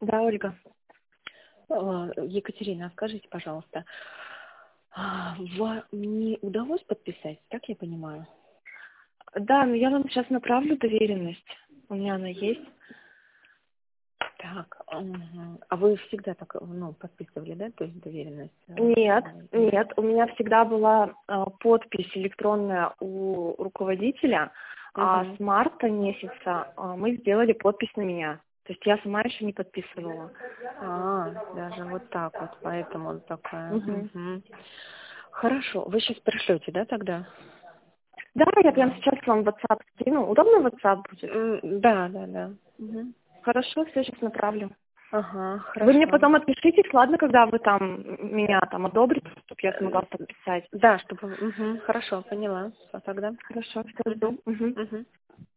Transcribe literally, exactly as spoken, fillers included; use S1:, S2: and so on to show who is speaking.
S1: Да, Ольга.
S2: А, Екатерина, скажите, пожалуйста, а, вам не удалось подписать, так я понимаю?
S1: Да, но я вам сейчас направлю доверенность. У меня она есть.
S2: Так, мгм. А вы всегда так, ну, подписывали, да, то есть доверенность? э,
S1: Нет,
S2: или-
S1: нет, у меня всегда была э, подпись электронная у руководителя, а
S2: Мгм.
S1: с марта месяца э, мы сделали подпись на меня. То есть я сама еще не подписывала.
S2: А, даже вот так вот, поэтому такая.
S1: Мгм.
S2: Мгм. Хорошо, вы сейчас пришлете, да, тогда?
S1: Да, я прямо сейчас вам в WhatsApp скину. Удобно WhatsApp будет?
S2: М, Да, да, да. Мгм.
S1: Хорошо, все сейчас направлю.
S2: Ага,
S1: Вы мне
S2: хорошо.
S1: потом отпишитесь, ладно, когда вы там м, меня там одобрите, чтобы я
S2: Э,
S1: смогла подписать.
S2: Да, чтобы... Мгм, хорошо, поняла. А тогда?
S1: Хорошо, все
S2: Мгм,
S1: жду. Мгм.
S2: мгм.